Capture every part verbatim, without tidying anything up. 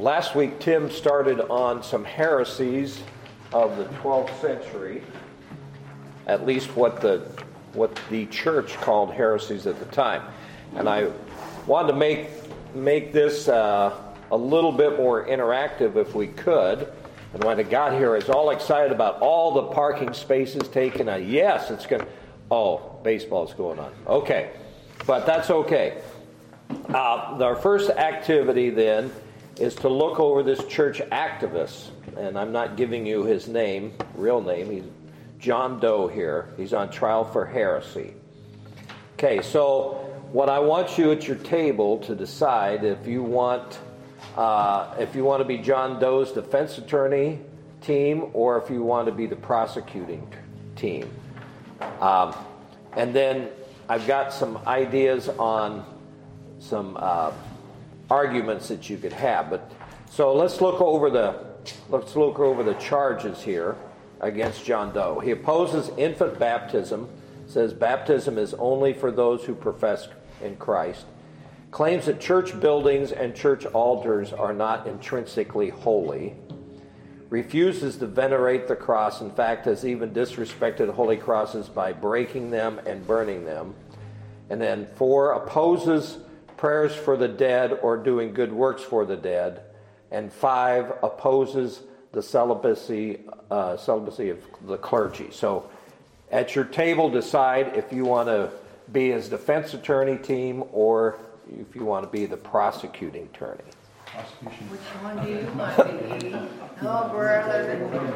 Last week, Tim started on some heresies of the twelfth century, at least what the what the church called heresies at the time. And I wanted to make make this uh, a little bit more interactive if we could. And when I got here, I was all excited about all the parking spaces taken. Uh, yes, it's going to... Oh, baseball's going on. Okay, but that's okay. Uh, our first activity then is to look over this church activist, and I'm not giving you his name, real name. He's John Doe here. He's on trial for heresy. Okay, so what I want you at your table to decide if you want, uh, if you want to be John Doe's defense attorney team, or if you want to be the prosecuting t- team. Um, and then I've got some ideas on some uh, arguments that you could have. But so let's look over the let's look over the charges here against John Doe. He opposes infant baptism, says baptism is only for those who profess in Christ, claims that church buildings and church altars are not intrinsically holy, refuses to venerate the cross, in fact has even disrespected holy crosses by breaking them and burning them, and then four, opposes prayers for the dead or doing good works for the dead, and five, opposes the celibacy uh, celibacy of the clergy. So at your table, decide if you want to be his defense attorney team or if you want to be the prosecuting attorney. Prosecution. Which one do you want to be? Oh, brother.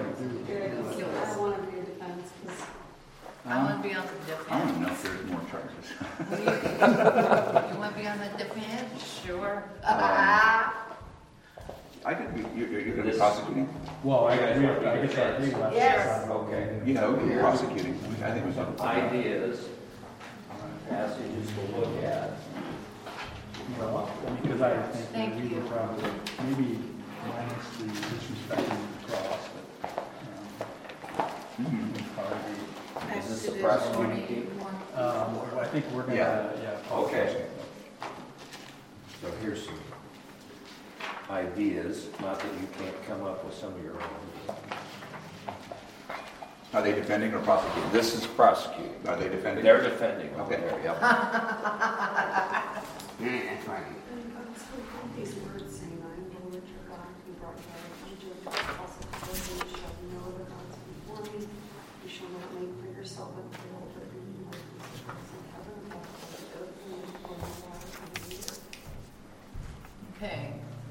I want to be a defense because I want to be on the I don't defense. know if there's more charges. What do you think? You want to be on the defense? Sure. Ah. I could be, you're, you're going to be prosecuting? Well, I agree, I guess I agree with that. Yes. Okay. Yeah, we can be prosecuting. I think we should. Ideas, passages to look at. Well, because I think Thank we you. would probably, maybe minus the disrespecting the cross, but, um, probably, Is this the prosecuting team? um, I think we're gonna, Yeah. yeah. Paul Okay. Wilson. So here's some ideas, not that you can't come up with some of your own. Are they defending or prosecuting? This is prosecuting. Are they defending? They're defending. Okay. There, yep. That's right. these words saying, I am the Lord your God who brought you out of Egypt, also because you shall know the gods before me. You shall not make for yourself a idol, but be like the stars in heaven, above the earth, and the water and the earth. Okay.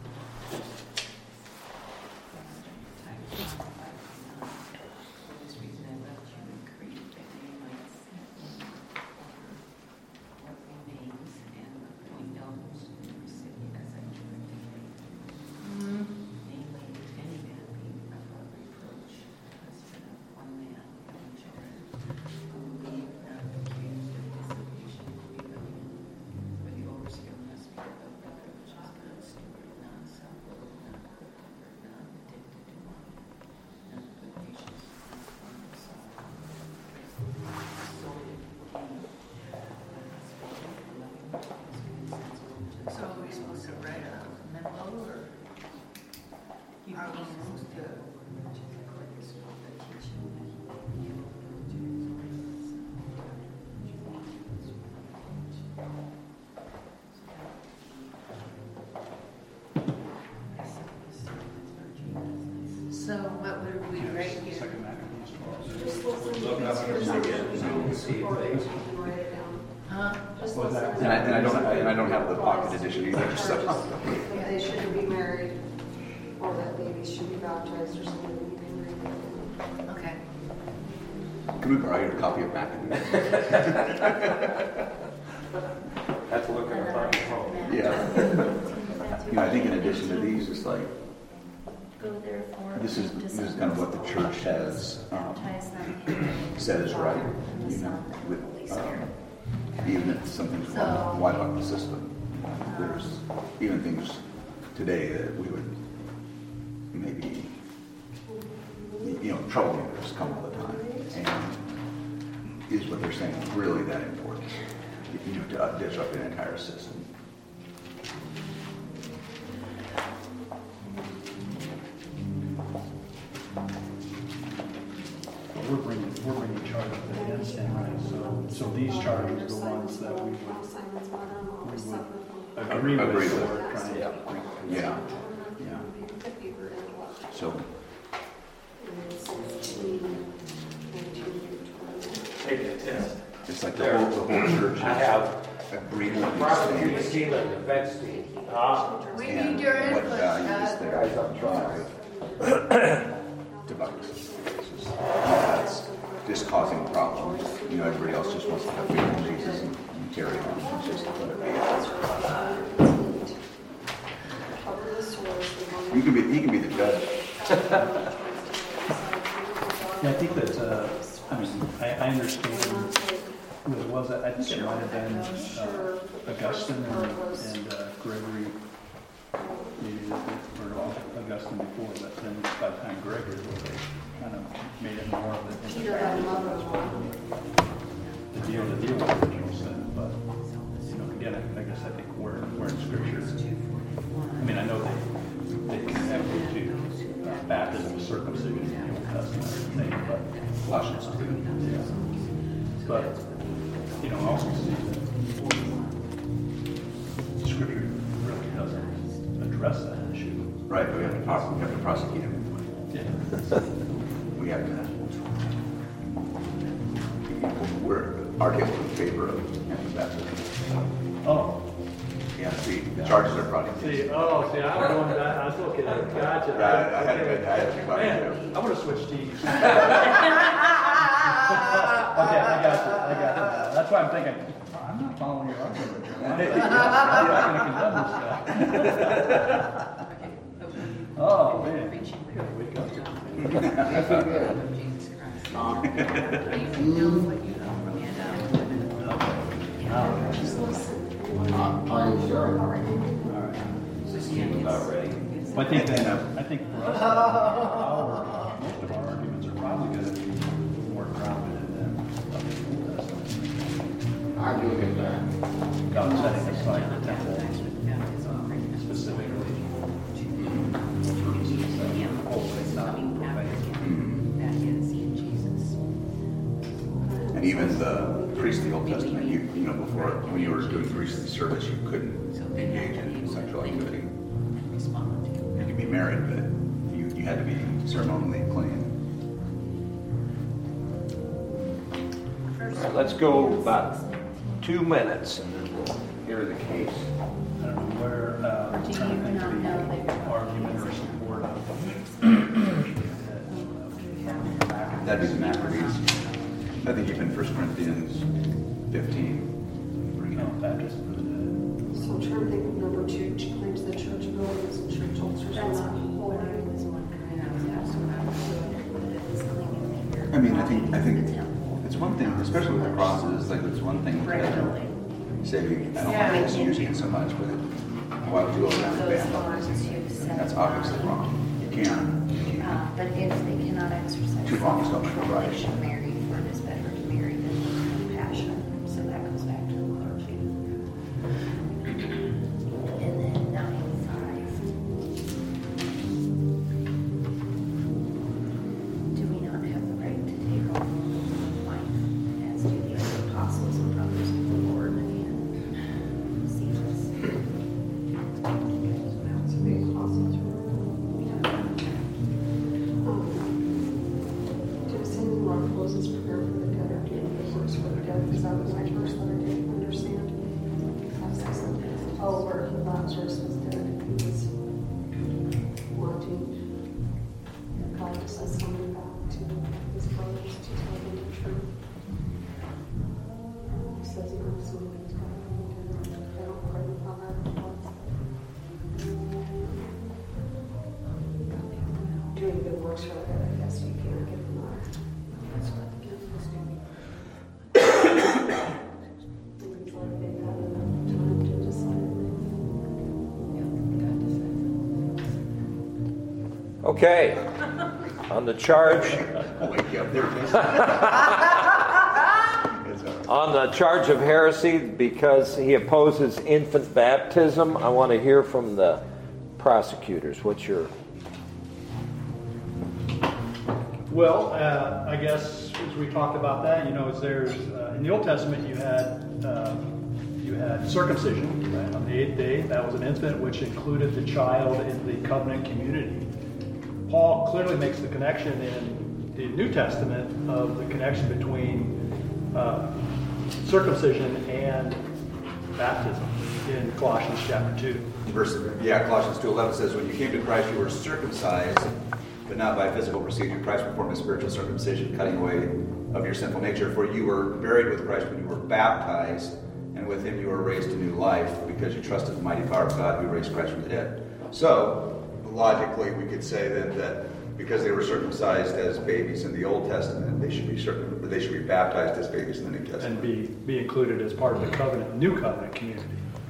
So are we supposed to write a memo or? Are we supposed to? So what would we write here? Second Maccabees twelve. Just listen to these here, before you can write it down. Huh? Just Was listen that- to And I, and I don't, the- and I don't have the pocket edition either, just so. If they shouldn't be married, or that babies should be baptized, or something, you can read it. Okay. Can we borrow your copy of Maccabees? Have to look at our phone. Yeah. You know, I think in addition to these, it's like, Go therefore this is, into this is some kind of what the church nations, has um, baptize them in said is right, the you know, Son and the Holy with, Spirit. um, even if something's wrong, why about the system? There's even things today that we would maybe, you know, troublemakers come all the time. And is what they're saying really that important? You know, to uh, disrupt an entire system. we're bringing charges against him, right? So, so these charges are the ones that we would Simon's mother-in-law was suffering from. agree with. Agree with. or trying to- Yeah, yeah. So, Taking a test. it's like the whole, the whole church I have agreed with these prosecuting things. team and defense team. Ah, We And need your what input, value is Scott. there Guys on trial. to bucks. That's just causing problems. You know, everybody else just wants to have faith in Jesus and and carry on. It's just let it be. You can be, he can be the judge. Yeah, I think that, uh, I mean, I, I understand, was, was it, I think it might have been uh, Augustine and, and uh, Gregory, maybe they heard of Augustine before, but then by the time Gregory, well, they kind of made it more of the, the deal, the deal with the original sin, but, you know, again, I, I guess I think we're, we're in scripture. I mean, I know they, they connect it to uh, baptism, circumcision in the Old Testament, thing, but Colossians two. yeah. But, you know, I also see that Scripture really doesn't address that issue. Right, but we have to, pros- we have to prosecute him. Yeah. We have to. We're arguing in favor of baptism. Oh, Yeah, see, the charges are brought against. See, oh, see, I'm going back, I was looking at, gotcha. Yeah, I I had, I had to think about it Man, too. I'm gonna switch teams. okay, I got you, I got you. That's why I'm thinking, I'm not following your argument. I'm not going to condemn this guy. Oh, man. Wake up. About ready. Well, I think that, I think for us, our, most of our arguments are probably going to be more grounded in the Old Testament. I do get that. God setting aside the temple um, specifically for reasons that hopefully not profane. And even the priest of the Old Testament, you, you know, before, when you were doing priestly service, you couldn't engage in sexual activity. You could be married, but you, you had to be ceremonially clean. Let's go about two minutes and then we'll hear the case. I don't know where, uh, I'm trying to think of the argument or support of. That'd be the Maccabees. I think even First Corinthians fifteen. You know, baptism for the dead. So I'm trying to think of number two, which claims the church buildings and church altars are not holy. I mean, I think, I think it's one thing, especially with the crosses, like it's one thing to say, I don't like this using it so much, but why would you go around and vandalizing it? That's obviously wrong. You can, you Uh, can. But if they cannot exercise Two wrongs don't make a right. they should marry, for it is better to marry than to passion. So that goes back to the clergy. And then nine five. Do we not have the right to take our own life, as do the other apostles and brothers of the Lord and Cephas? So the apostles were. Um, Do you say the Lord closes prayer for the dead or do the works for the dead? Because that was my verse that I didn't understand. Oh, where Lazarus was dead, he was wanting God to send someone back to his brothers to tell them the truth. He says he wants someone who's got to do it. I don't quite know how that works. Doing good works for the dead, I guess you can't give them that. That's what the gift was doing. Things like they had enough time to decide. Okay, on the charge, I'll wake you up there, Jason. It's all right. on the charge of heresy, because he opposes infant baptism, I want to hear from the prosecutors. What's your... Well, uh, I guess as as we talked about that, you know, is there's uh, in the Old Testament you had uh, you had circumcision, right, on the eighth day. That was an infant, which included the child in the covenant community. Paul clearly makes the connection in the New Testament of the connection between uh, circumcision and baptism in Colossians chapter two. Verse, yeah, Colossians two eleven says, when you came to Christ, you were circumcised, but not by physical procedure. Christ performed a spiritual circumcision, cutting away of your sinful nature. For you were buried with Christ when you were baptized, and with him you were raised to new life, because you trusted the mighty power of God who raised Christ from the dead. So, logically, we could say then that because they were circumcised as babies in the Old Testament, they should be circum- they should be baptized as babies in the New Testament. And be, be included as part of the covenant, new covenant community.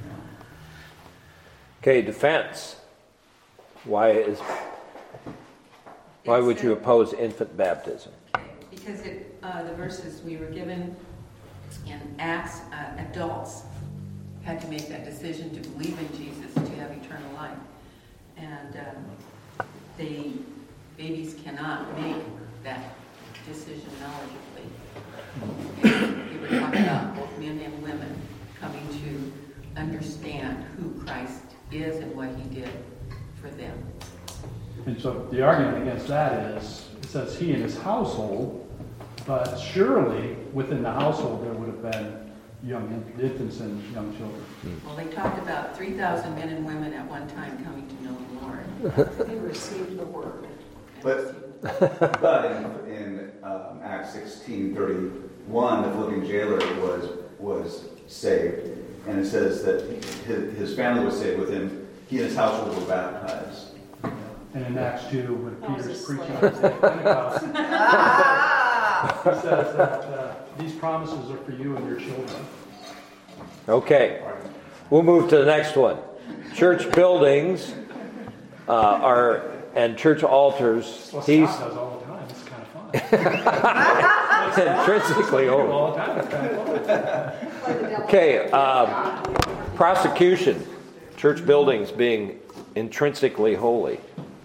Okay, defense. Why is why would you oppose infant baptism? Because it, uh, the verses we were given in Acts, uh, adults had to make that decision to believe in Jesus to have eternal life. And um, they, babies cannot make that decision knowledgeably. And we were talking about both men and women coming to understand who Christ is and what he did for them. And so the argument against that is, it says he and his household, but surely within the household there would have been young infants and young children. Well, they talked about three thousand men and women at one time coming to know the Lord. They received the word. But, but in, in um, Acts sixteen thirty-one, the Philippian jailer was was saved. And it says that his, his family was saved with him. He and his household were baptized. And in Acts two, when That was Peter's a preaching slave. on the day of Pentecost, he says that uh, these promises are for you and your children. Okay, we'll move to the next one. Church buildings uh, are and church altars. Well, He's Scott does all the time. It's kind of fun. intrinsically holy. All the time. It's kind of fun. Okay, um, prosecution. Church buildings being intrinsically holy.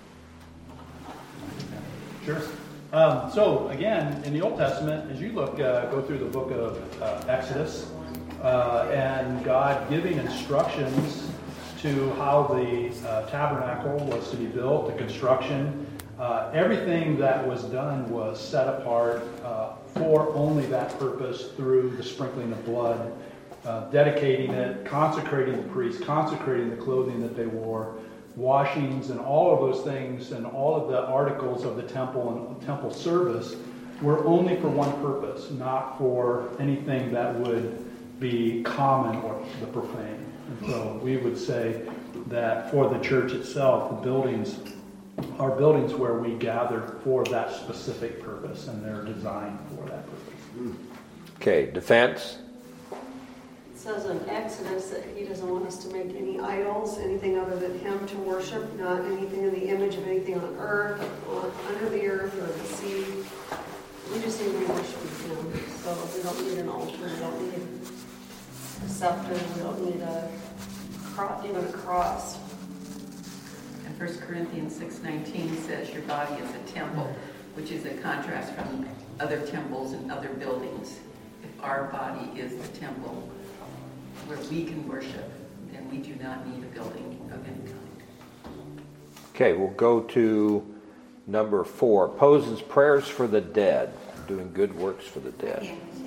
Sure. Um, so again, in the Old Testament, as you look, uh, go through the book of uh, Exodus, uh, and God giving instructions to how the uh, tabernacle was to be built, the construction, uh, everything that was done was set apart uh, for only that purpose through the sprinkling of blood, uh, dedicating it, consecrating the priests, consecrating the clothing that they wore, washings and all of those things and all of the articles of the temple and temple service were only for one purpose, not for anything that would be common or the profane. And so we would say that for the church itself, the buildings are buildings where we gather for that specific purpose, and they're designed for that purpose. Okay, defense. It says in Exodus that he doesn't want us to make any idols, anything other than him to worship, not anything in the image of anything on earth, or under the earth, or the sea. We just need to be worshiping him. So we don't need an altar, we don't need a scepter, we don't need a cross, even a cross. And First Corinthians six nineteen says your body is a temple, which is a contrast from other temples and other buildings. If our body is the temple where we can worship, then we do not need a building of any kind. Okay, we'll go to number four. Opposes prayers for the dead, doing good works for the dead.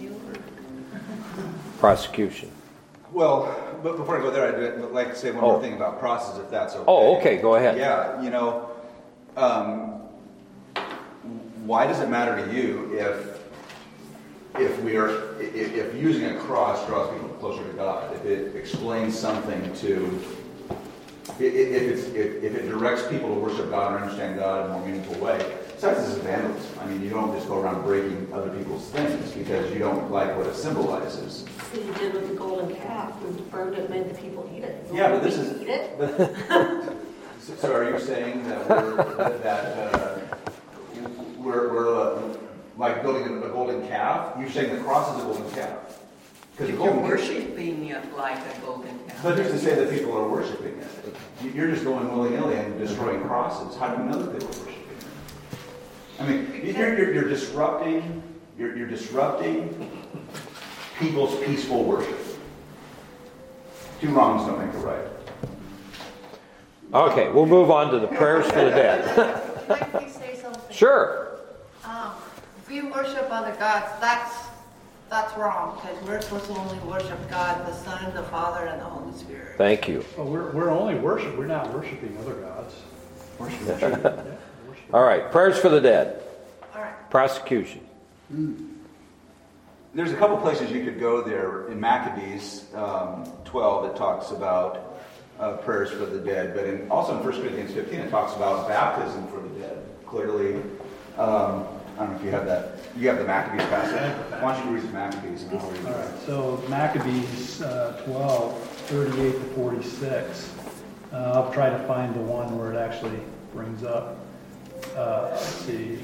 Prosecution. Well, but before I go there, I'd like to say one Oh. more thing about crosses, if that's okay. Oh, okay, go ahead. Yeah, you know, um, why does it matter to you if if we are if, if using a cross draws people closer to God? If it explains something to, if, if it's if, if it directs people to worship God and understand God in a more meaningful way. Besides, this is vandalism. I mean, you don't just go around breaking other people's things because you don't like what it symbolizes. See, he did with the golden calf and burned it, made the people eat it. Yeah, but this is- Eat it? So, so are you saying that we're that, that uh, we're, we're uh, like building a, a golden calf? You're saying the cross is a golden calf? Because If the you're golden worshiping it like a golden calf. But who's to say that people are worshiping it? You- You're just going willy-nilly and destroying crosses. How do you know that they were worshiping it? I mean, you're, you're, you're disrupting You're, you're disrupting people's peaceful worship. Two wrongs don't make a right. Okay, we'll move on to the prayers for the dead. Can I please say something? Sure. Um, if we worship other gods, that's that's wrong, because we're supposed to only worship God, the Son, the Father, and the Holy Spirit. Thank you. Well, we're, we're only worship. We're not worshiping other gods. Worship. Yeah, worship. All right, prayers for the dead. All right. Prosecution. There's a couple places you could go there. In Maccabees um, twelve, it talks about uh, prayers for the dead. But in, also in First Corinthians fifteen, it talks about baptism for the dead. Clearly, um, I don't know if you have that. You have the Maccabees passage. Why don't you read the Maccabees and I'll read it. All right, so Maccabees uh, twelve, thirty-eight to forty-six. Uh, I'll try to find the one where it actually brings up. Uh, let's see.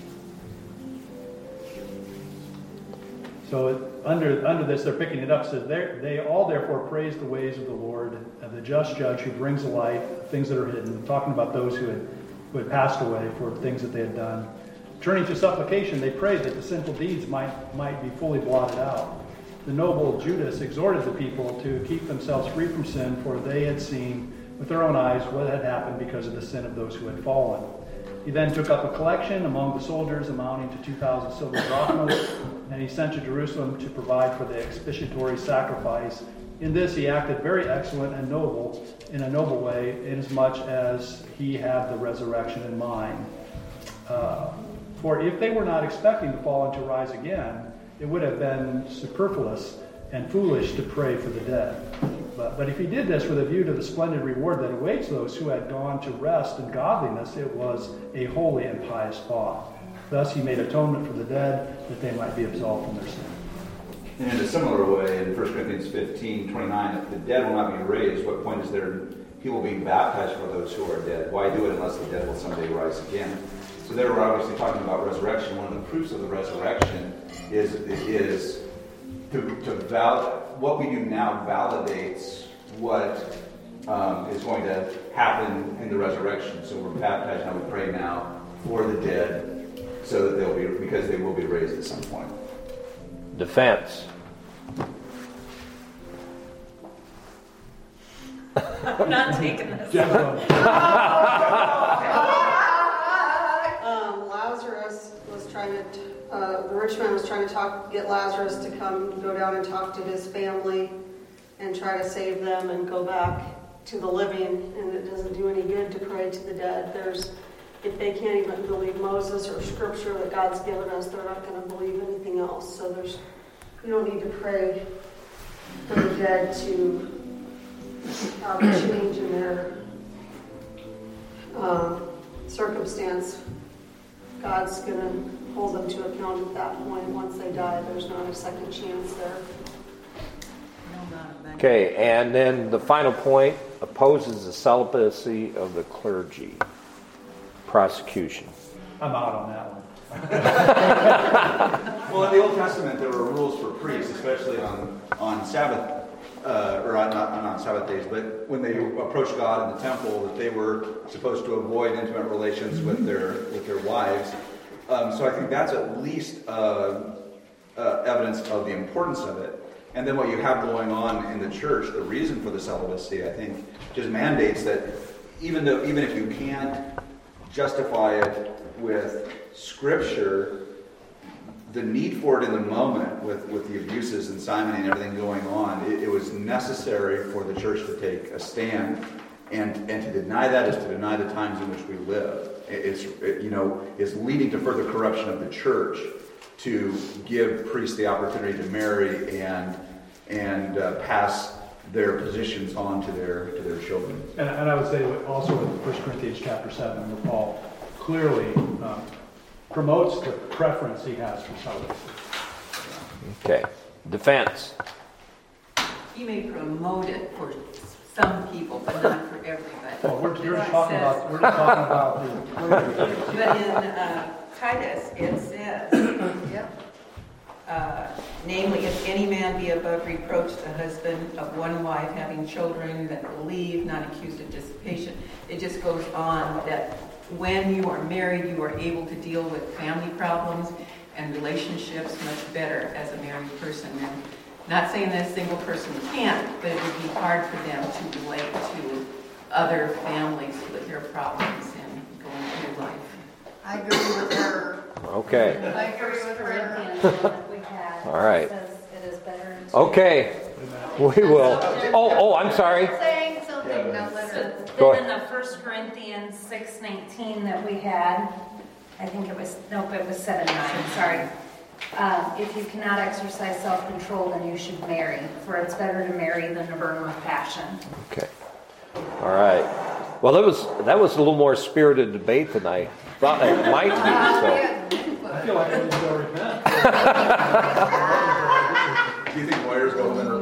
So it, under under this, they're picking it up. Says they they all therefore praise the ways of the Lord, uh, the just judge who brings to light things that are hidden. Talking about those who had who had passed away for things that they had done. Turning to supplication, they prayed that the sinful deeds might might be fully blotted out. The noble Judas exhorted the people to keep themselves free from sin, for they had seen with their own eyes what had happened because of the sin of those who had fallen. He then took up a collection among the soldiers amounting to two thousand silver drachmas, and he sent to Jerusalem to provide for the expiatory sacrifice. In this he acted very excellent and noble, in a noble way, inasmuch as he had the resurrection in mind. Uh, for if they were not expecting to fall and to rise again, it would have been superfluous and foolish to pray for the dead. But, but if he did this with a view to the splendid reward that awaits those who had gone to rest in godliness, it was a holy and pious thought. Thus he made atonement for the dead, that they might be absolved from their sin. And in a similar way, in First Corinthians fifteen, twenty-nine, if the dead will not be raised, what point is there in people being baptized for those who are dead? Why do it unless the dead will someday rise again? So there we're obviously talking about resurrection. One of the proofs of the resurrection is is to, to val- what we do now validates what um, is going to happen in the resurrection. So we're baptized now, we pray now for the dead, so that they'll be, because they will be raised at some point. Defense. I'm not taking this. Um, Lazarus was trying to, uh, the rich man was trying to talk, get Lazarus to come, go down and talk to his family and try to save them and go back to the living. And it doesn't do any good to pray to the dead. There's, if they can't even believe Moses or scripture that God's given us, they're not going to believe anything else. So there's, you don't need to pray for the dead to have a change in their um, circumstance. God's going to hold them to account at that point. Once they die, there's not a second chance there. Okay, and then the final point, opposes the celibacy of the clergy. Prosecution. I'm out on that one. Well, in the Old Testament, there were rules for priests, especially on, on Sabbath, uh, or on, not, not on Sabbath days, but when they approached God in the temple, that they were supposed to avoid intimate relations with their with their wives. Um, so I think that's at least uh, uh, evidence of the importance of it. And then what you have going on in the church, the reason for the celibacy, I think, just mandates that even though even if you can't justify it with Scripture, the need for it in the moment with, with the abuses and Simon and everything going on, it, it was necessary for the church to take a stand. And and to deny that is to deny the times in which we live. It, it's it, you know it's leading to further corruption of the church to give priests the opportunity to marry and and uh, pass their positions on to their to their children. And, and I would say also in First Corinthians chapter seven, where Paul clearly um, promotes the preference he has for celibacy. Okay. Defense. You may promote it for some people, but not for everybody. Well, we're, we're It talking says- about we're just talking about the clergy. But in uh, Titus, it says, Yep. uh, namely, if any man be above reproach, the husband of one wife, having children that believe, not accused of dissipation. It just goes on that when you are married, you are able to deal with family problems. and relationships much better as a married person. And not saying that a single person can't, but it would be hard for them to relate to other families with their problems and going through life. I agree with her. Okay. I agree with her. Corinthians one that we had. All right. Says it is better to. Okay. We will. Oh, oh, I'm sorry. Saying something, no, let her. Go Then in the First Corinthians six nineteen that we had, I think it was, nope, it was seven nine, sorry. Uh, if you cannot exercise self-control, then you should marry, for it's better to marry than to burn with passion. Okay. All right. Well, that was that was a little more spirited debate than I thought it might be. So. I feel like I need to go repent. Do you think lawyers go in and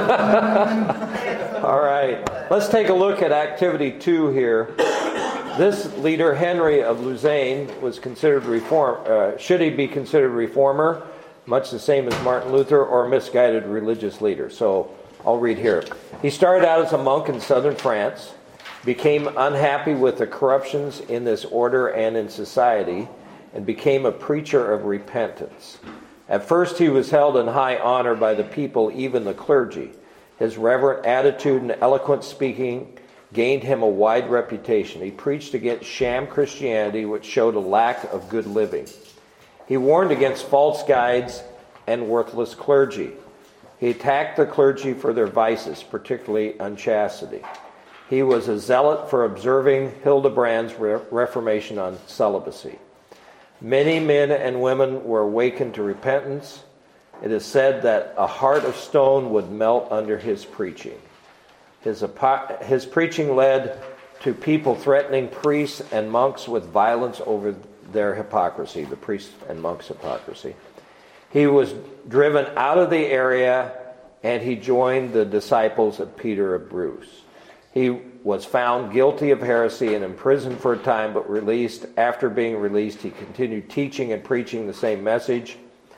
repent? All right. Let's take a look at activity two here. This leader, Henry of Lausanne, was considered reform. Uh, should he be considered reformer, much the same as Martin Luther, or a misguided religious leader? So I'll read here. He started out as a monk in southern France, became unhappy with the corruptions in this order and in society, and became a preacher of repentance. At first he was held in high honor by the people, even the clergy. His reverent attitude and eloquent speaking gained him a wide reputation. He preached against sham Christianity, which showed a lack of good living. He warned against false guides and worthless clergy. He attacked the clergy for their vices, particularly unchastity. He was a zealot for observing Hildebrand's re- reformation on celibacy. Many men and women were awakened to repentance. It is said that a heart of stone would melt under his preaching. His, his preaching led to people threatening priests and monks with violence over their hypocrisy, the priests and monks' hypocrisy. He was driven out of the area, and he joined the disciples of Peter of Bruce. He was found guilty of heresy and imprisoned for a time, but released. After being released, he continued teaching and preaching the same message.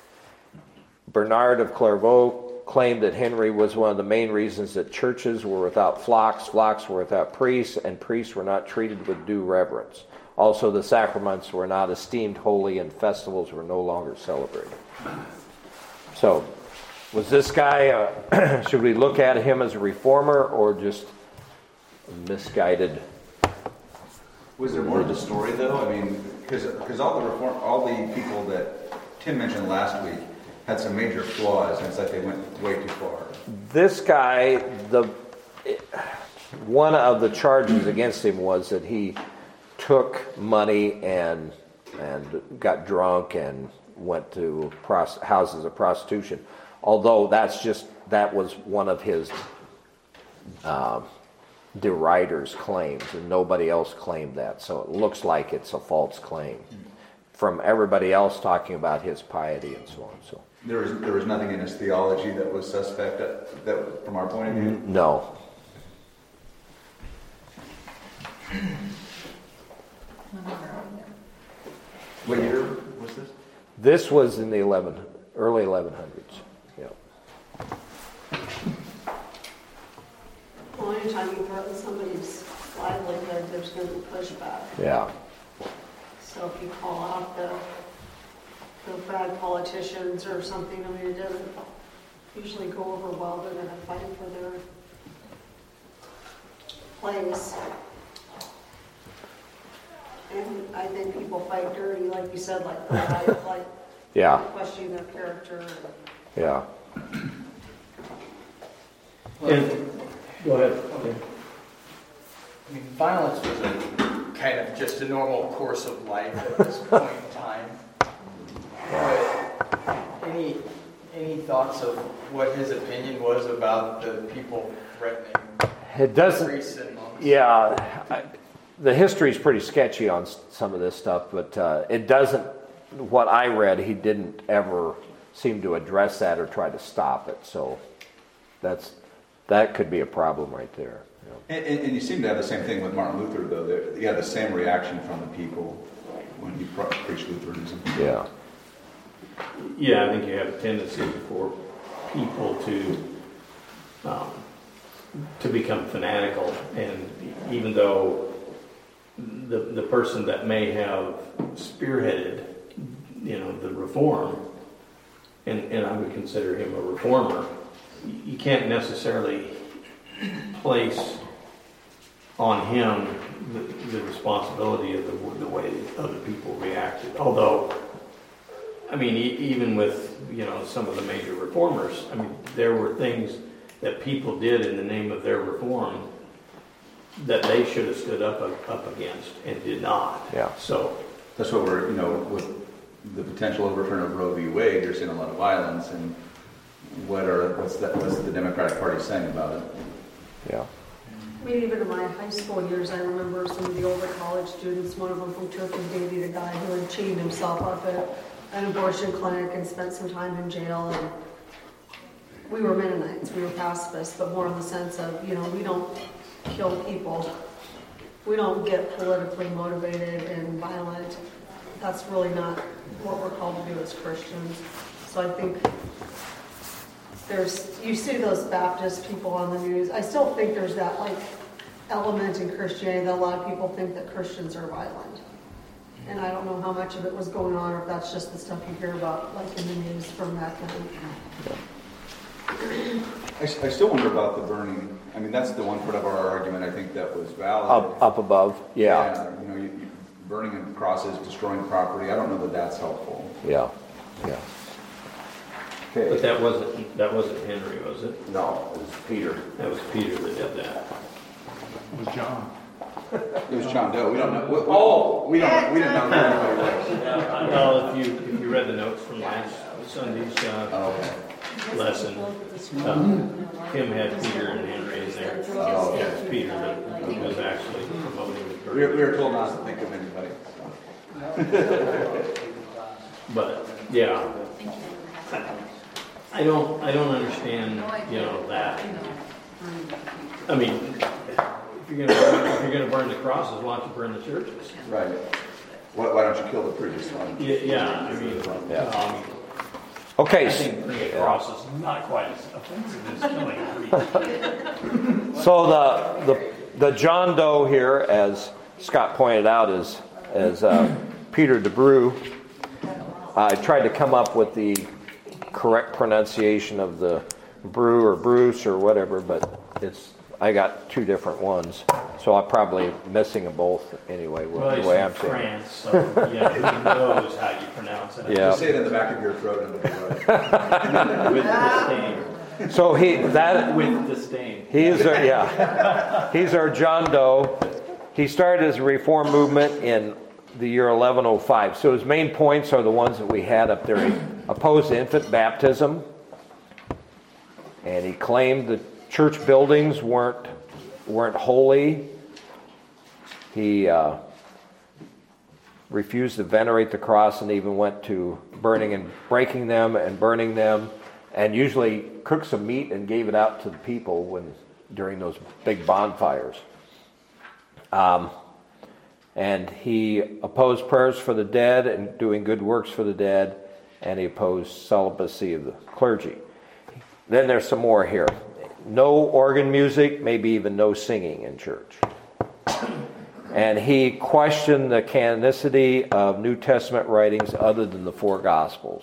Bernard of Clairvaux claimed that Henry was one of the main reasons that churches were without flocks, flocks were without priests, and priests were not treated with due reverence. Also, the sacraments were not esteemed holy, and festivals were no longer celebrated. So, was this guy, uh, should we look at him as a reformer or just misguided? Was there more to the story, though? I mean, because all the reform, all the people that Tim mentioned last week had some major flaws, and it's like they went way too far. This guy, the one of the charges against him was that he took money and and got drunk and went to pros- houses of prostitution. Although that's just that was one of his uh, deriders' claims, and nobody else claimed that. So it looks like it's a false claim from everybody else talking about his piety and so on. So. There was there was nothing in his theology that was suspect that, that from our point of view? No. What year was this? This was in the eleven early eleven hundreds. Yeah. Well, anytime you threaten somebody's livelihood, there's going to be pushback. Yeah. So if you call out the the bad politicians or something, I mean, it doesn't usually go over well. They're going to fight for their place. And I think people fight dirty, like you said, like pride, like Yeah. questioning their character. Yeah. And, go ahead. Okay. I mean, violence was a kind of just a normal course of life at this point in time. But any any thoughts of what his opinion was about the people threatening It doesn't. priests and monks? Yeah. I, the history is pretty sketchy on s- some of this stuff, but uh, it doesn't. What I read, he didn't ever seem to address that or try to stop it. So that's that could be a problem right there. Yeah. And, and, and you seem to have the same thing with Martin Luther, though. There, you had the same reaction from the people when he pro- preached Lutheranism. Yeah. Yeah, I think you have a tendency for people to um, to become fanatical, and even though the the person that may have spearheaded you know, the reform, and, and I would consider him a reformer, you can't necessarily place on him the, the responsibility of the, the way other people reacted. Although, I mean, e- even with, you know, some of the major reformers, I mean, there were things that people did in the name of their reform that they should have stood up up against and did not. Yeah. So that's what we're, you know, with the potential overturn of Roe v. Wade, you're seeing a lot of violence, and what are what's that? What's the Democratic Party saying about it? Yeah. I mean, even in my high school years, I remember some of the older college students, one of them from Turkey dated a guy who had chained himself up at an abortion clinic and spent some time in jail. And we were Mennonites, we were pacifists, but more in the sense of, you know, we don't kill people. We don't get politically motivated and violent. That's really not what we're called to do as Christians. So I think there's, you see those Baptist people on the news. I still think there's that like element in Christianity that a lot of people think that Christians are violent. And I don't know how much of it was going on, or if that's just the stuff you hear about like in the news from that time. I, I still wonder about the burning. I mean, that's the one part of our argument I think that was valid. Up, up above, yeah. Yeah, you know, you, you, burning crosses, destroying property. I don't know that that's helpful. Yeah, yeah. But Okay. that wasn't, that wasn't Henry, was it? No, it was Peter. That was Peter that did that. It was John. It was John Doe. We don't know. We, we, Oh! we don't. We didn't know who anybody was. Yeah, well, if you, if you read the notes from last Sunday's uh, Oh, okay. lesson, um, Kim had Peter and Henry in there. Oh, It was Peter that was actually promoting the We were, we were told not to think of anybody. So. But, yeah. I don't, I don't understand, you know, that. I mean, if you're gonna, burn, if you're gonna burn the crosses, why don't you burn the churches? Right. Why, why don't you kill the previous one? Yeah, yeah, I mean, Yeah. um, Okay, I s- think burning a cross is not quite as offensive as killing a tree. so the, the the John Doe here, as Scott pointed out, is is uh, Peter DeBrew. I tried to come up with the correct pronunciation of the Brew or Bruce or whatever, but it's I got two different ones, so I'm probably missing them both anyway. Well, the he's way I'm from saying it. France, so yeah, who knows how you pronounce it? Yeah. Just say it in the back of your throat and it'll be right. With disdain. So he that With disdain. he is our, yeah he's our John Doe. He started his reform movement in the year eleven oh five. So his main points are the ones that we had up there. He opposed infant baptism, and he claimed that church buildings weren't weren't holy. He uh, refused to venerate the cross, and even went to burning and breaking them and burning them, and usually cooked some meat and gave it out to the people when during those big bonfires. Um, and he opposed prayers for the dead and doing good works for the dead, and he opposed celibacy of the clergy. Then there's some more here. No organ music, maybe even no singing in church. And he questioned the canonicity of New Testament writings other than the four Gospels.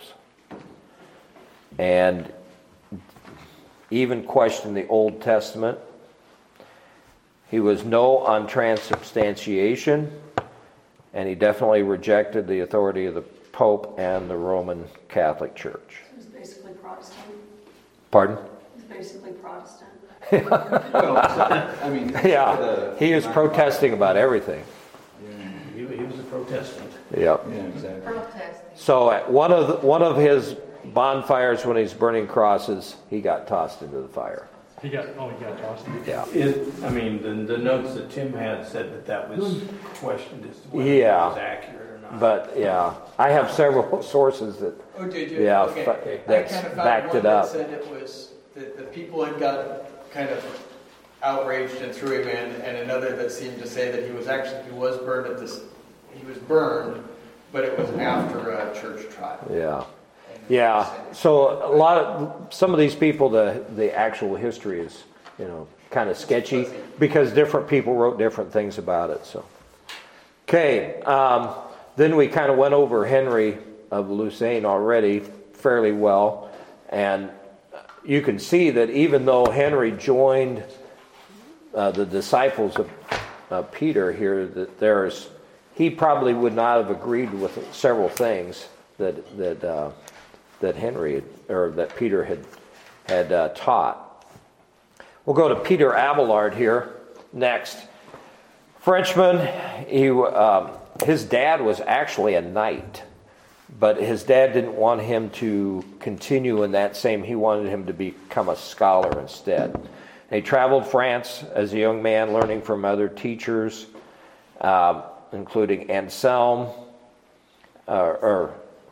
And even questioned the Old Testament. He was no on transubstantiation, and he definitely rejected the authority of the Pope and the Roman Catholic Church. It was basically Protestant. Pardon? It was basically Protestant. Well, so, I mean, Yeah, the- he is protesting about everything. He, he was a Protestant. Yep. Yeah, exactly. Protesting. So at one of the, one of his bonfires, when he's burning crosses, he got tossed into the fire. He got, oh, he got tossed. Yeah. It, I mean, the, the notes that Tim had said that that was questioned as to whether Yeah. it was accurate or not. But yeah, I have several sources that Oh, did you? Yeah, Okay. fa- I that's kind of backed found it one up. that said it was, that the people had got kind of outraged and threw him in, and another that seemed to say that he was actually, he was burned at this, he was burned, but it was after a church trial. yeah. Yeah, so a lot of, some of these people, the, the actual history is, you know, kind of sketchy because different people wrote different things about it, so. Okay, um, then we kind of went over Henry of Lausanne already fairly well, and you can see that even though Henry joined uh, the disciples of uh, Peter here, that there's he probably would not have agreed with several things that that uh, that Henry or that Peter had had uh, taught. We'll go to Peter Abelard here next. Frenchman. He um, his dad was actually a knight, but his dad didn't want him to continue in that same. He wanted him to become a scholar instead. And he traveled France as a young man, learning from other teachers, uh, including Anselm, uh, or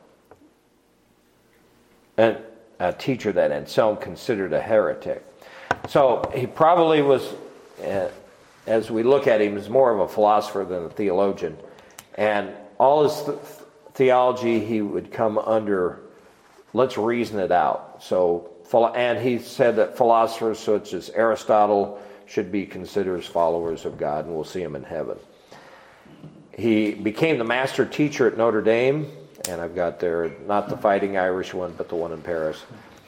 a, a teacher that Anselm considered a heretic. So he probably was, uh, as we look at him, is more of a philosopher than a theologian. And all his th- theology, he would come under, let's reason it out. So, and he said that philosophers such as Aristotle should be considered as followers of God, and we'll see him in heaven. He became the master teacher at Notre Dame, and I've got there, not the Fighting Irish one, but the one in Paris.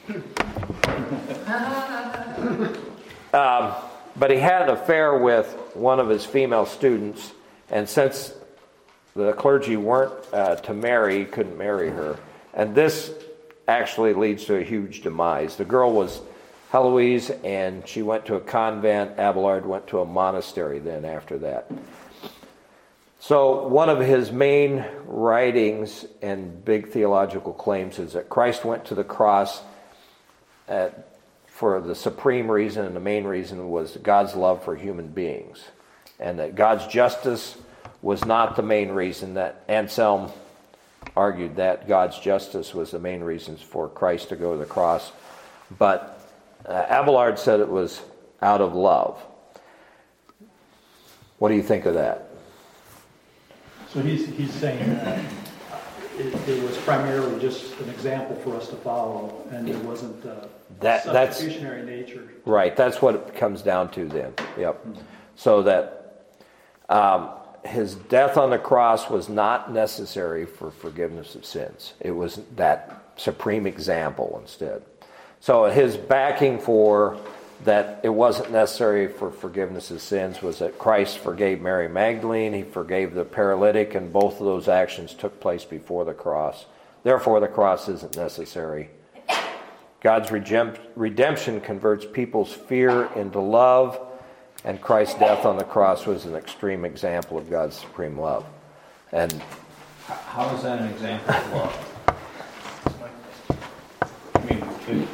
um, but he had an affair with one of his female students, and since the clergy weren't uh, to marry, he couldn't marry her. And this actually leads to a huge demise. The girl was Heloise, and she went to a convent. Abelard went to a monastery then after that. So one of his main writings and big theological claims is that Christ went to the cross at, for the supreme reason, and the main reason was God's love for human beings, and that God's justice was not the main reason. That Anselm argued that God's justice was the main reasons for Christ to go to the cross, but uh, Abelard said it was out of love. What do you think of that? So he's he's saying that it, it was primarily just an example for us to follow, and it wasn't uh, that substitutionary nature. Right, that's what it comes down to then. Yep. Mm-hmm. So that um, his death on the cross was not necessary for forgiveness of sins. It was that supreme example instead. So his backing for that it wasn't necessary for forgiveness of sins was that Christ forgave Mary Magdalene, he forgave the paralytic, and both of those actions took place before the cross. Therefore, the cross isn't necessary. God's redemption converts people's fear into love, and Christ's death on the cross was an extreme example of God's supreme love. And how is that an example of love? I mean, it,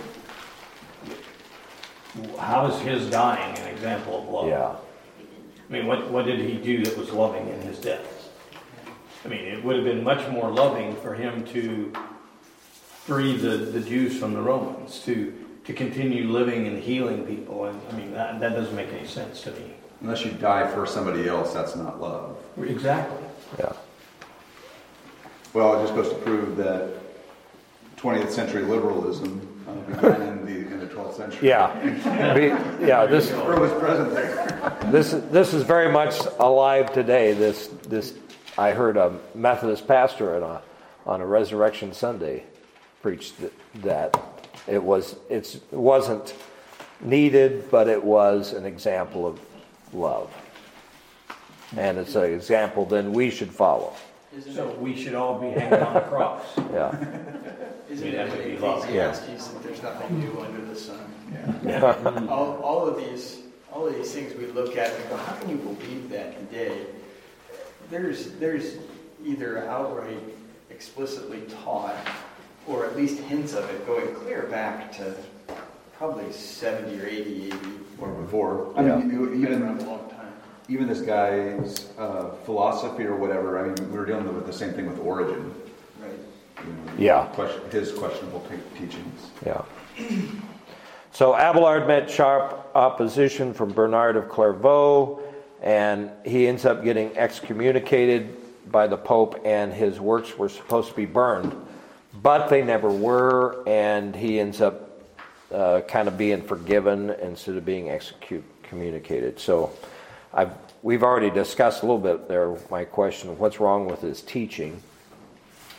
how is his dying an example of love? Yeah. I mean, what, what did he do that was loving in his death? I mean, it would have been much more loving for him to free the, the Jews from the Romans, to to continue living and healing people. And I mean, that, that doesn't make any sense to me. Unless you die for somebody else, that's not love. Exactly. Yeah. Well, it just goes to prove that twentieth century liberalism uh, began in the in the twelfth century. Yeah. Be, yeah. This or was present there. This this is very much alive today. This this I heard a Methodist pastor on a on a Resurrection Sunday preached that it was it's, it wasn't needed, but it was an example of love, and it's an example then we should follow. So we should all be hanging on the cross. Yeah. Isn't I mean, it be love. Ecclesiastes that there's nothing new under the sun? Yeah. all, all of these, all of these things we look at and go, how can you believe that today? There's, there's either outright, explicitly taught, or at least hints of it going clear back to probably seventy or eighty, eighty or before. I Yeah. mean, you- Been even around a long time. even this guy's uh, philosophy or whatever. I mean, we were dealing with the same thing with Origen. Right. You know, Yeah. question, his questionable te- teachings. Yeah. So Abelard met sharp opposition from Bernard of Clairvaux, and he ends up getting excommunicated by the Pope, and his works were supposed to be burned, but they never were, and he ends up uh, kind of being forgiven instead of being excommunicated. So I've, we've already discussed a little bit there my question of what's wrong with his teaching.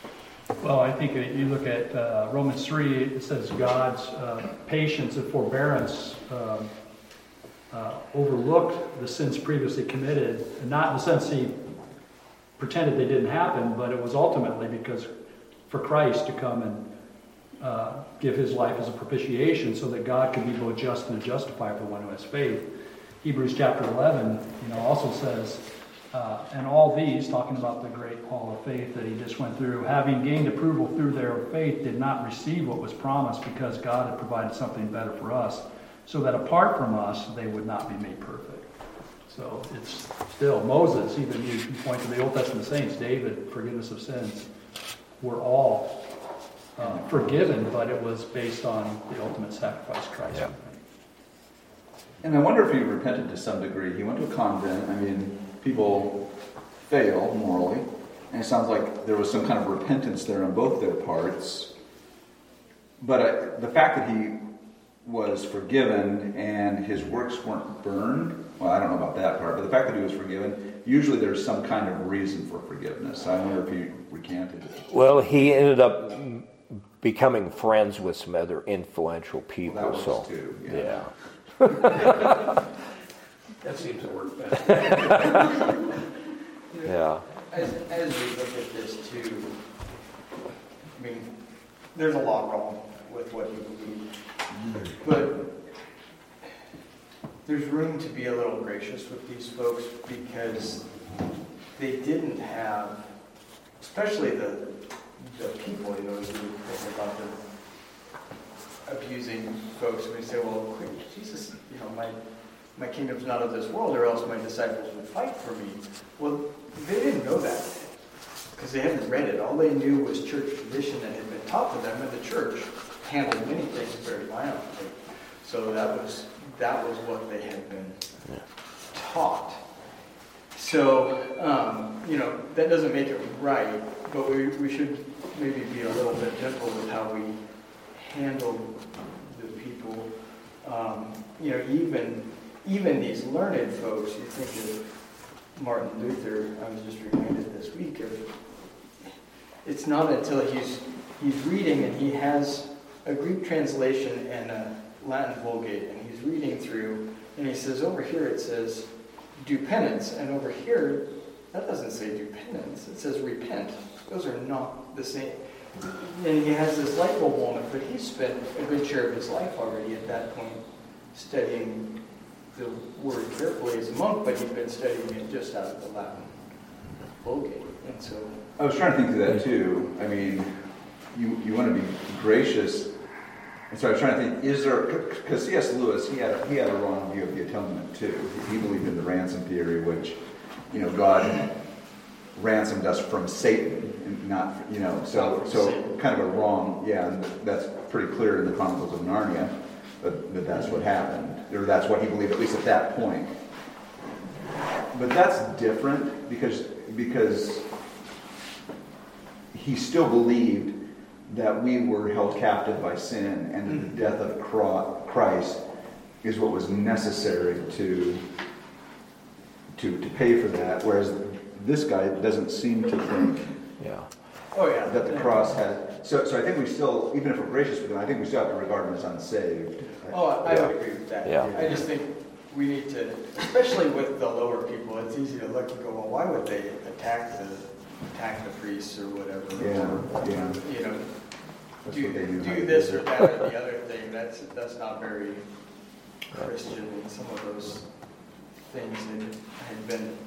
Well, I think that you look at uh, Romans three, it says God's uh, patience and forbearance um, uh, overlooked the sins previously committed, and not in the sense he pretended they didn't happen, but it was ultimately because for Christ to come and uh, give his life as a propitiation so that God could be both just and a justifier for one who has faith. Hebrews chapter eleven, you know, also says, Uh, and all these, talking about the great hall of faith that he just went through, having gained approval through their faith, did not receive what was promised because God had provided something better for us, so that apart from us, they would not be made perfect. So it's still Moses, even you point to the Old Testament saints, David, forgiveness of sins, were all uh, forgiven, but it was based on the ultimate sacrifice, Christ. Yeah. And I wonder if he repented to some degree. He went to a convent. I mean, people fail morally, and it sounds like there was some kind of repentance there on both their parts. But I, the fact that he was forgiven and his works weren't burned, well, I don't know about that part, but the fact that he was forgiven, usually there's some kind of reason for forgiveness. I wonder if he recanted it. Well, he ended up becoming friends with some other influential people. Well, that was so too, yeah. yeah. That seems to work better. Yeah. As, as we look at this too, I mean, there's a lot wrong with what he believed, but there's room to be a little gracious with these folks because they didn't have, especially the the people, you know, as we think about the abusing folks, and we say, well, quick, Jesus, you know, my my kingdom's not of this world, or else my disciples would fight for me. Well, they didn't know that because they hadn't read it. All they knew was church tradition that had been taught to them, and the church handled many things very violently. So that was that was what they had been Yeah. taught. So, um, you know, that doesn't make it right, but we, we should maybe be a little bit gentle with how we handle the people. Um, you know, even even these learned folks, you think of Martin Luther, I was just reminded this week of, it's not until he's he's reading and he has a Greek translation and a Latin Vulgate, and he's reading through, and he says, over here it says, do penance, and over here, that doesn't say do penance, it says repent. Those are not the same. And he has this light bulb moment, but he's spent a good share of his life already at that point studying the word carefully as a monk, but he'd been studying it just out of the Latin Vulgate. And so I was trying to think through that too. I mean, you you want to be gracious, and so I was trying to think: is there? Because C S Lewis, he had a, he had a wrong view of the atonement too. He believed in the ransom theory, which, you know, God ransomed us from Satan, and not, you know, so so kind of a wrong. Yeah, and that's pretty clear in the Chronicles of Narnia, but that that's what happened, or that's what he believed, at least at that point. But that's different because because he still believed that we were held captive by sin, and that the death of Christ is what was necessary to to to pay for that. Whereas this guy doesn't seem to think Yeah. Oh, yeah. that the cross had. So, so I think we still, even if we're gracious with him, I think we still have to regard him as unsaved. Oh, I Yeah. would agree with that. Yeah. I just think we need to, especially with the lower people, it's easy to look and go, well, why would they attack the attack the priests or whatever? Yeah, Or, yeah. You know, That's do, what they do. do this or that or the other thing. That's that's not very Christian. And some of those things that had been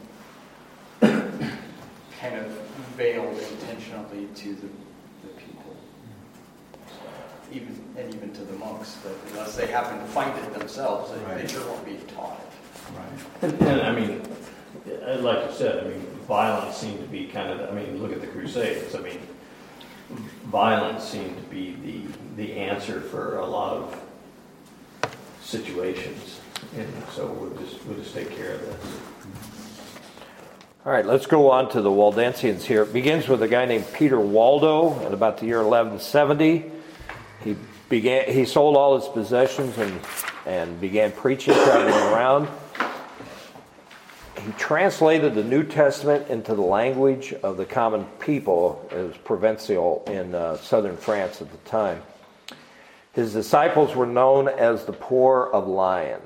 kind of veiled intentionally to the, the people. So, even and even to the monks, that unless they happen to find it themselves, they, Right. they sure won't be taught it. Right. And, and I mean, uh, like you said, I mean, violence seemed to be kind of, I mean, look at the Crusades. I mean, violence seemed to be the, the answer for a lot of situations. And so we'll just, we'll just take care of this. All right, let's go on to the Waldensians here. It begins with a guy named Peter Waldo at about the year eleven seventy. He began. He sold all his possessions and and began preaching, traveling around. he translated the New Testament into the language of the common people. It was provincial in uh, southern France at the time. His disciples were known as the poor of Lyons,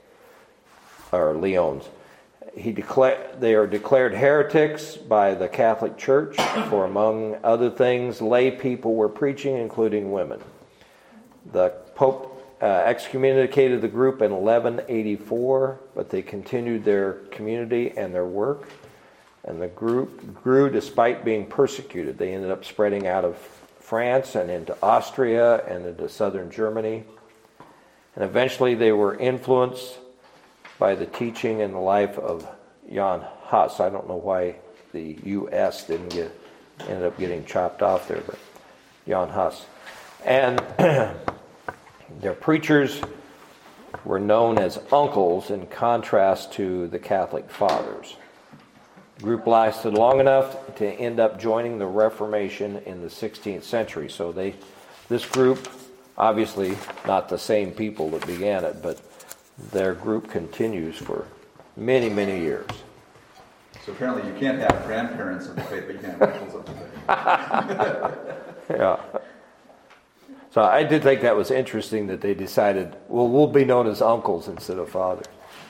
or Lyons. He declared they are declared heretics by the Catholic Church, for among other things, lay people were preaching, including women. The Pope uh, excommunicated the group in eleven eighty-four, but they continued their community and their work, and the group grew despite being persecuted. They ended up spreading out of France and into Austria and into southern Germany, and eventually they were influenced by the teaching and the life of Jan Hus. I don't know why the U S didn't get ended up getting chopped off there, but Jan Hus. And their preachers were known as uncles in contrast to the Catholic fathers. The group lasted long enough to end up joining the Reformation in the sixteenth century. So they, this group, obviously not the same people that began it, but their group continues for many, many years. So apparently you can't have grandparents of the faith, but you can have uncles of the faith. Yeah. So I did think that was interesting that they decided, well, we'll be known as uncles instead of fathers.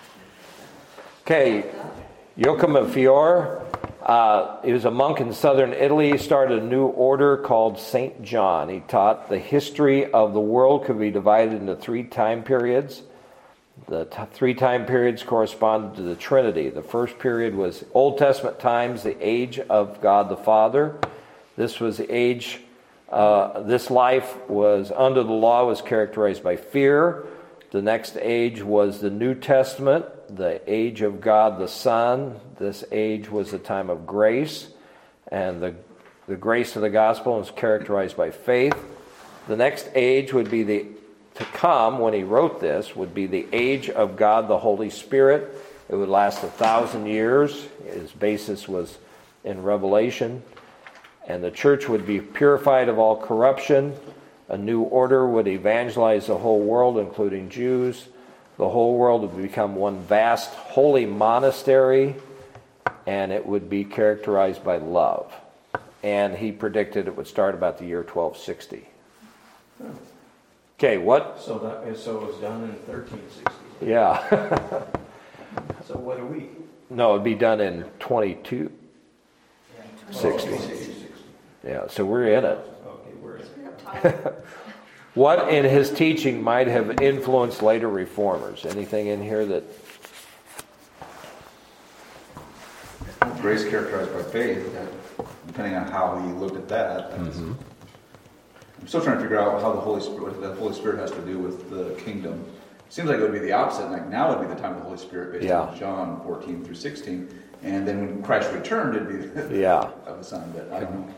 Okay, Joachim of Fiore, uh, he was a monk in southern Italy. He started a new order called Saint John. He taught the history of the world could be divided into three time periods. The t- three time periods corresponded to the Trinity. The first period was Old Testament times, the age of God the Father. This was the age, uh, this life was under the law, was characterized by fear. The next age was the New Testament, the age of God the Son. This age was the time of grace, and the, the grace of the gospel was characterized by faith. The next age would be the to come, when he wrote this, would be the age of God the Holy Spirit. It would last a thousand years. His basis was in Revelation. And the church would be purified of all corruption. A new order would evangelize the whole world, including Jews. The whole world would become one vast holy monastery, and it would be characterized by love. And he predicted it would start about the year twelve sixty. Okay, what? So that so it was done in thirteen sixty. Yeah. So what are we? No, it'd be done in twenty-two sixty. Yeah, so we're in it. Okay, we're in it. What in his teaching might have influenced later reformers? Anything in here that... Grace characterized by faith, depending on how he looked at that. Mm-hmm. I'm still trying to figure out how the Holy Spirit, what the Holy Spirit has to do with the kingdom. It seems like it would be the opposite. Like now would be the time of the Holy Spirit, based yeah. on John fourteen through sixteen, and then when Christ returned, it'd be the yeah. of the Son. But I don't know.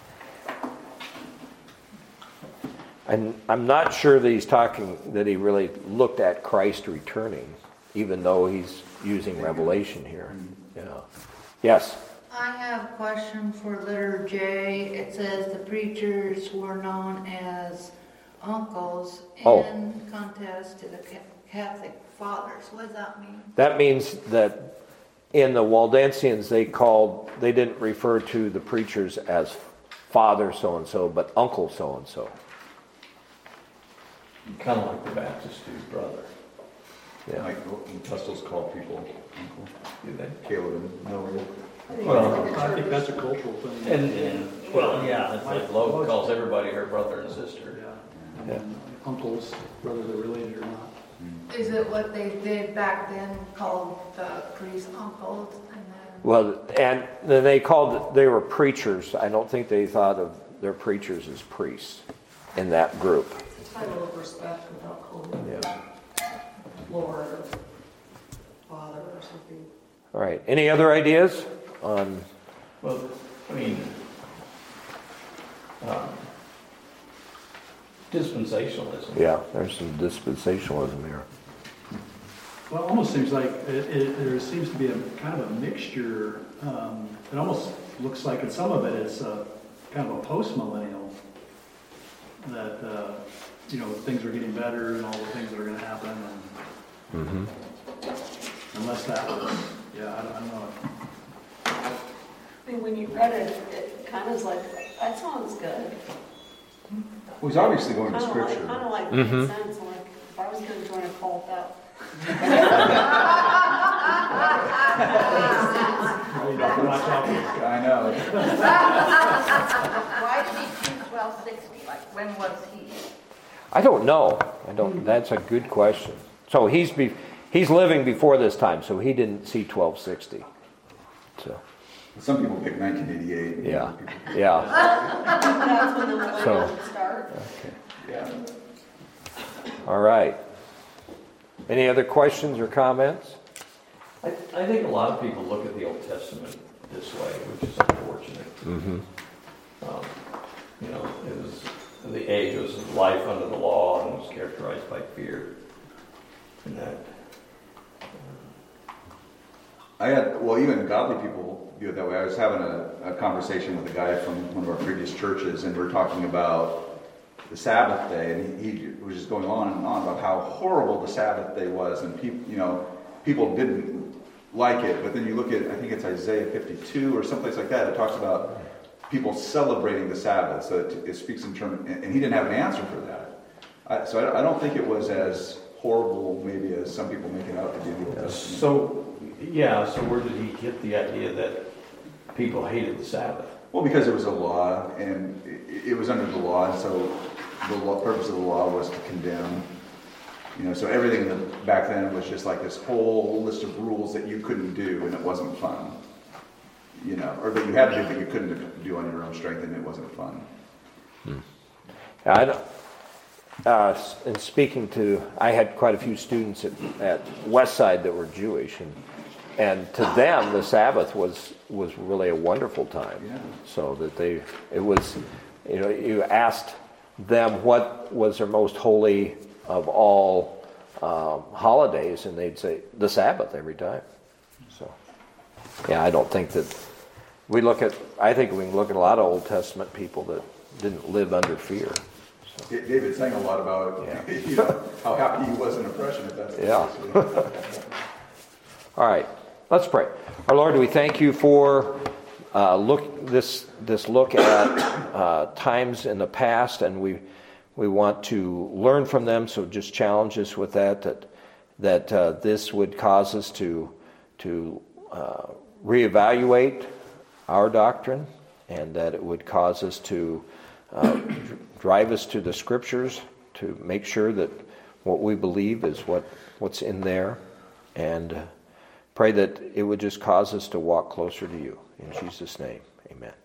And I'm not sure that he's talking that he really looked at Christ returning, even though he's using Revelation here. Yeah. Yes. I have a question for letter J. It says the preachers were known as uncles in Oh. contrast to the Catholic fathers. What does that mean? That means that in the Waldensians they called, they didn't refer to the preachers as father so-and-so, but uncle so-and-so. Kind of like the Baptist do brother. Yeah. Like Apostles called people uncle. Do they? Caleb and Noah. Well, I think that's a cultural thing. And, and well, yeah, it's like Logan calls everybody her brother and sister. Yeah. And uncles, whether they're related or not. Is it what they did back then, called the priests uncles? And then Well, and then they called, they were preachers. I don't think they thought of their preachers as priests in that group. It's a title of respect without calling Yeah. Lord or Father or something. All right. Any other ideas on? Well, I mean, um, dispensationalism. Yeah, there's some dispensationalism here. Well, it almost seems like it, it, there seems to be a kind of a mixture. Um, it almost looks like in some of it it's a, kind of a post-millennial that, uh, you know, things are getting better and all the things that are going to happen. And Mm-hmm. unless that was, Yeah, I don't, I don't know. I mean, when you read it, it kind of is like, that sounds good. Well, he's obviously going to Kind of like, scripture. kind of like Mhm. makes sense. I'm like, if I was going to join a cult, that. Watch out. I know. Why did he choose twelve sixty? Like, when was he? I don't know. I don't. That's a good question. So he's be, he's living before this time, so he didn't see twelve sixty. So Some people pick nineteen eighty-eight. yeah, yeah. That's when the millennium So- would start. Okay. Yeah. All right. Any other questions or comments? I, I think a lot of people look at the Old Testament this way, which is unfortunate. Mm-hmm. Um, you know, it was the age was life under the law and was characterized by fear. And that. I had, well, even godly people view it that way. I was having a, a conversation with a guy from one of our previous churches, and we we're talking about the Sabbath day, and he, he was just going on and on about how horrible the Sabbath day was, and people, you know, people didn't like it. But then you look at, I think it's Isaiah fifty-two or someplace like that. It talks about people celebrating the Sabbath, so it, it speaks in terms, and, and he didn't have an answer for that. I, so I, I don't think it was as horrible, maybe, as some people make it out to be in the Old Testament. So, yeah, so where did he get the idea that people hated the Sabbath? Well, because it was a law, and it, it was under the law, and so the law, purpose of the law was to condemn. You know, so everything that back then was just like this whole list of rules that you couldn't do, and it wasn't fun. You know, or that you had to do, but you couldn't do on your own strength, and it wasn't fun. Hmm. I don't, uh, and speaking to, I had quite a few students at, at Westside that were Jewish, and and to them the Sabbath was was really a wonderful time. Yeah. So that they, it was, you know, you asked them what was their most holy of all um, holidays, and they'd say the Sabbath every time. So, yeah, I don't think that we look at. I think we can look at a lot of Old Testament people that didn't live under fear. So. David sang a lot about Yeah. you know, how happy he was in oppression, if that's the Yeah. case. All right, let's pray. Our Lord, we thank you for uh, look this this look at uh, times in the past, and we we want to learn from them. So just challenge us with that. That that uh, this would cause us to to uh, reevaluate our doctrine, and that it would cause us to uh, drive us to the Scriptures to make sure that what we believe is what what's in there, and uh, pray that it would just cause us to walk closer to you. In Jesus' name, amen.